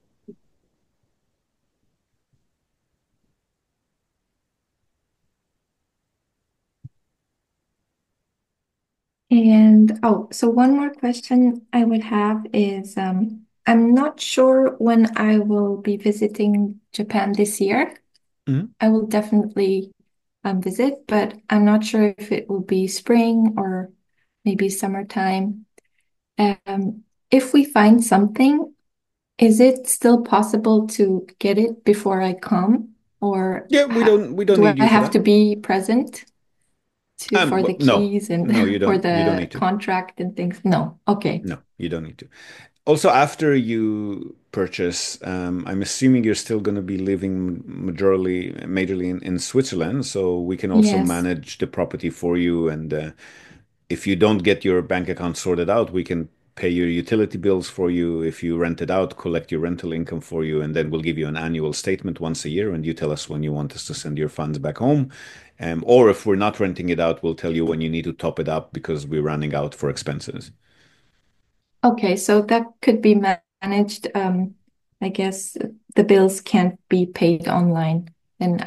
And so one more question I would have is I'm not sure when I will be visiting Japan this year. I will definitely visit, but I'm not sure if it will be spring or maybe summertime. If we find something, is it still possible to get it before I come, or Yeah, we don't do need I you for have that. to be present for the No, keys and no, you for don't the need to. contract and things? No. Okay. No, you don't need to. Also, after you purchase, I'm assuming you're still going to be living majorly in Switzerland, so we can also Yes. manage the property for you. And if you don't get your bank account sorted out, we can pay your utility bills for you. If you rent it out, collect your rental income for you, and then we'll give you an annual statement once a year, and you tell us when you want us to send your funds back home. Or if we're not renting it out, we'll tell you when you need to top it up because we're running out for expenses. Okay, so that could be managed. I guess the bills can't be paid online, and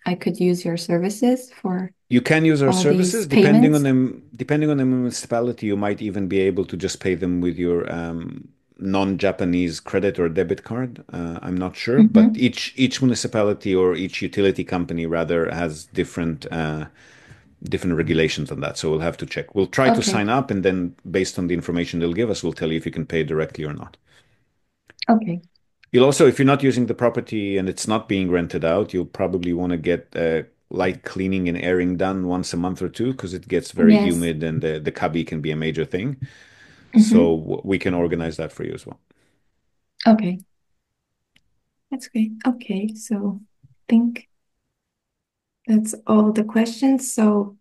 I could use your services for You can use our all these services depending on payments? the municipality. You might even be able to just pay them with your non-Japanese credit or debit card. I'm not sure, but Mm-hmm. each municipality or each utility company rather has different regulations on that. So we'll have to check. We'll try to Okay. sign up, and then based on the information they'll give us, we'll tell you if you can pay directly or not. Okay. You'll also, if you're not using the property and it's not being rented out, you'll probably want to get light cleaning and airing done once a month or two because it gets very Yes. humid and the cubby can be a major thing. Mm-hmm. So we can organize that for you as well. Okay. That's great. Okay. So I think that's all the questions. So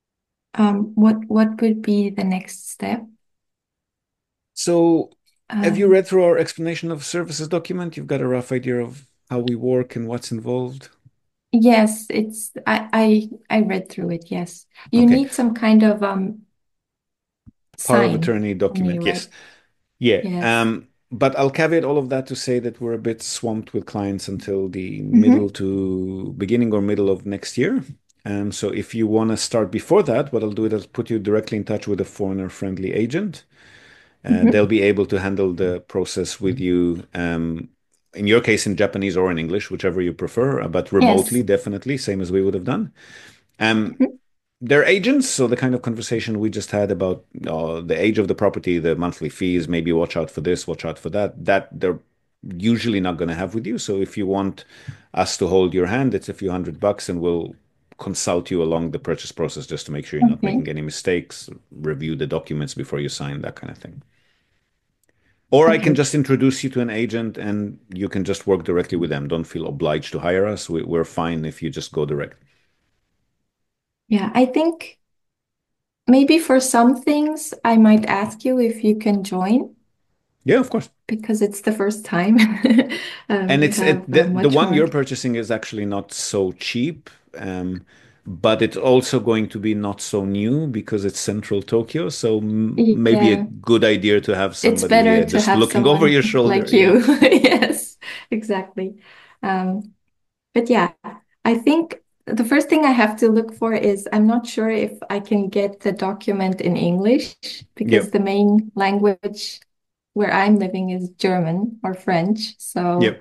what would be the next step? So have you Um, read through our explanation of services document? You've got a rough idea of how we work and what's involved. yes, it's I read through it. Yes. You Okay. need some kind of Power of sign attorney from me, document. Yes. right? Yeah. Yes. But I'll caveat all of that to say that we're a bit swamped with clients until the middle Mm-hmm. to beginning or middle of next year. So if you want to start before that, what I'll do is I'll put you directly in touch with a foreigner-friendly agent. Mm-hmm. They'll be able to handle the process with you, in your case, in Japanese or in English, whichever you prefer, but remotely, Yes. definitely, same as we would have done. Um, Mhm. they're agents, so the kind of conversation we just had about the age of the property, the monthly fees, maybe watch out for this, watch out for that, that they're usually not going to have with you. So if you want us to hold your hand, it's a few $100 and we'll consult you along the purchase process just to make sure you're not Okay. making any mistakes, review the documents before you sign, that kind of thing. Or I can Okay. just introduce you to an agent and you can just work directly with them. Don't feel obliged to hire us. We're fine if you just go direct. Yeah, I think maybe for some things I might ask you if you can join Yeah, of course. because it's the first time. And You it's have the much one more. you're purchasing is actually not so cheap, but it's also going to be not so new because it's central Tokyo. So maybe a Yeah, good idea to have it's somebody better to just have looking over someone your shoulder. like Yeah. you. Yes, exactly. Um, but yeah, I think the first thing I have to look for is I'm not sure if I can get the document in English because Yep. the main language where I'm living is German or French. So Yep.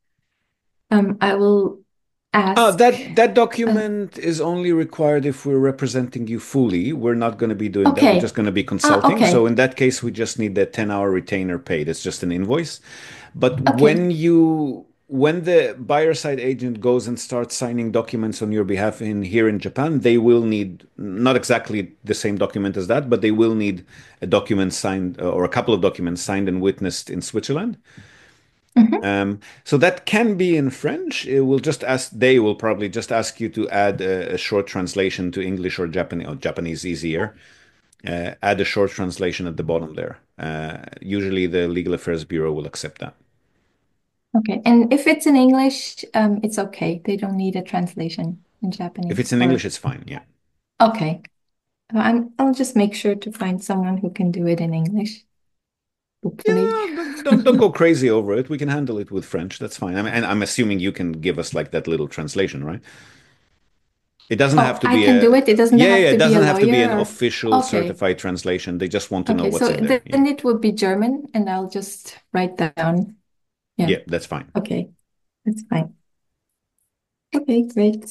I will ask. That Uh, document is only required if we're representing you fully. We're not going to be doing that. We're just okay. going to be consulting. So Okay. in that case, we just need the 10-hour retainer paid. It's just an invoice. But Okay. when the buyer side agent goes and starts signing documents on your behalf in here in Japan, they will need not exactly the same document as that, but they will need a document signed or a couple of documents signed and witnessed in Switzerland. Mhm. So that can be in French. They will probably just ask you to add a short translation to English or Japanese, or Japanese easier. Add a short translation at the bottom there. Usually the Legal Affairs Bureau will accept that. Okay. And if it's in English, it's okay. They don't need a translation in If it's Japanese in English, or it's fine. Yeah. okay. I'll just make sure to find someone who can do it in English, hopefully. Yeah, don't go crazy over it. We can handle it with French. That's fine. I mean, and I'm assuming you can give us like that little translation, right? It doesn't have Oh, to I be can do it. It doesn't have it to be a doesn't have to be lawyer an or official okay. certified translation. They just want to know Okay. what's So in there. Yeah. then it would be German and I'll just write that down. Yeah. Yeah, that's fine. Okay. That's fine. Okay, great.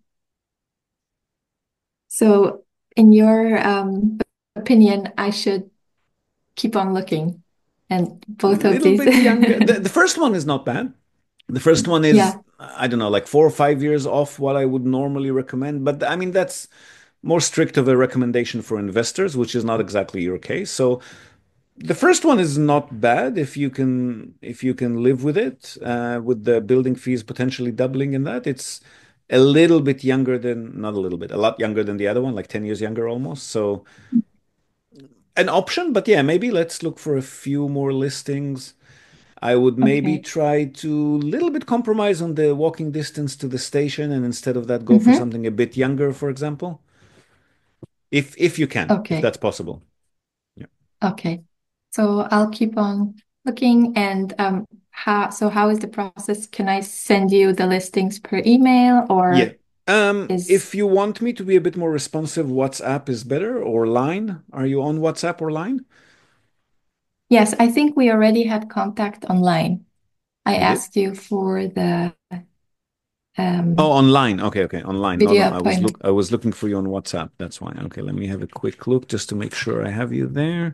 So in your opinion, I should keep on looking and both of Little these. bit younger. The first one is not bad. The first one is, Yeah. I don't know, like 4 or 5 years off what I would normally recommend. But I mean, that's more strict of a recommendation for investors, which is not exactly your case. So the first one is not bad if you can live with it, with the building fees potentially doubling in that. It's a little bit younger than, not a little bit, a lot younger than the other one, like 10 years younger almost. So an option, but yeah, maybe let's look for a few more listings. I would maybe Okay. try to little bit compromise on the walking distance to the station and instead of that go for Hmm. something a bit younger, for example. If you can, if Okay. that's possible. Yeah. Okay. So I'll keep on looking and how is the process? Can I send you the listings per email Yeah. or If you want me to be a bit more responsive, WhatsApp is better, or Line. Are you on WhatsApp or Line? Yes, I think we already had contact online. I We did? asked you for the Oh, online. Okay, online. No, video no, appointment. I was looking for you on WhatsApp. That's why. Okay, let me have a quick look just to make sure I have you there.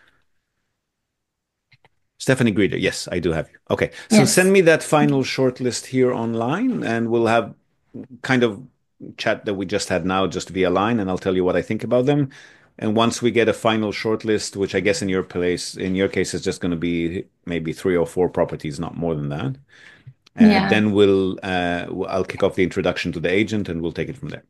Stephanie Grieder. Yes, I do have you. Okay, so send Yes. me that final shortlist here online, and we'll have kind of chat that we just had now, just via line, and I'll tell you what I think about them. And once we get a final shortlist, which I guess in your case, is just going to be maybe 3 or 4 properties, not more than that. Yeah. Then I'll kick off the introduction to the agent, and we'll take it from there.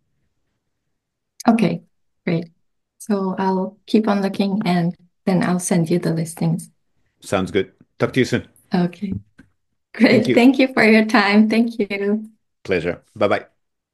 Okay, great. So I'll keep on looking and then I'll send you the listings. Sounds good. Talk to you soon. Okay, Thank great. you. Thank you for your time. Thank you. Pleasure. Bye bye.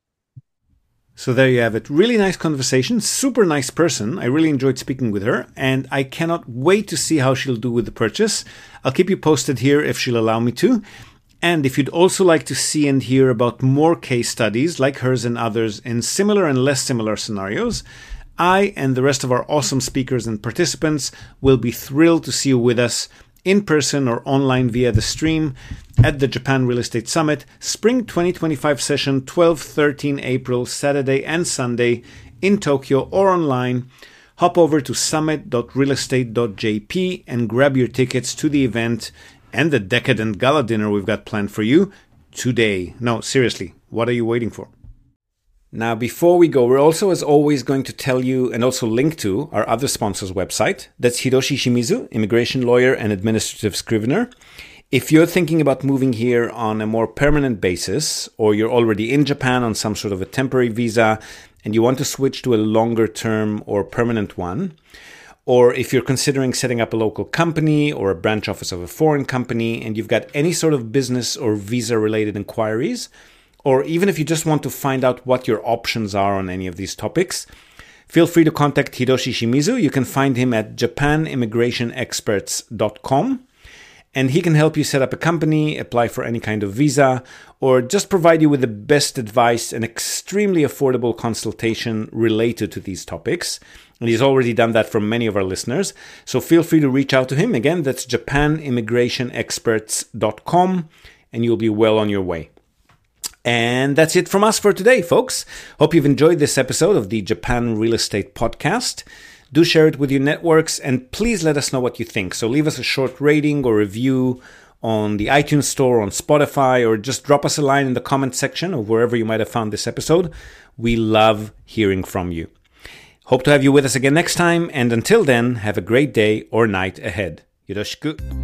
So there you have it. Really nice conversation. Super nice person. I really enjoyed speaking with her, and I cannot wait to see how she'll do with the purchase. I'll keep you posted here if she'll allow me to. And if you'd also like to see and hear about more case studies like hers and others in similar and less similar scenarios, I and the rest of our awesome speakers and participants will be thrilled to see you with us in person or online via the stream at the Japan Real Estate Summit, Spring 2025 session, 12-13 April, Saturday and Sunday in Tokyo, or online. Hop over to summit.realestate.jp and grab your tickets to the event and the decadent gala dinner we've got planned for you today. No, seriously, what are you waiting for? Now, before we go, we're also, as always, going to tell you and also link to our other sponsor's website. That's Hiroshi Shimizu, immigration lawyer and administrative scrivener. If you're thinking about moving here on a more permanent basis, or you're already in Japan on some sort of a temporary visa and you want to switch to a longer term or permanent one, or if you're considering setting up a local company or a branch office of a foreign company and you've got any sort of business or visa related inquiries, or even if you just want to find out what your options are on any of these topics, feel free to contact Hiroshi Shimizu. You can find him at japanimmigrationexperts.com, and he can help you set up a company, apply for any kind of visa, or just provide you with the best advice and extremely affordable consultation related to these topics. And he's already done that for many of our listeners. So feel free to reach out to him. Again, that's japanimmigrationexperts.com, and you'll be well on your way. And that's it from us for today, folks. Hope you've enjoyed this episode of the Japan Real Estate Podcast. Do share it with your networks, and please let us know what you think. So leave us a short rating or review on the iTunes Store, on Spotify, or just drop us a line in the comment section or wherever you might have found this episode. We love hearing from you. Hope to have you with us again next time, and until then, have a great day or night ahead. Yoroshiku.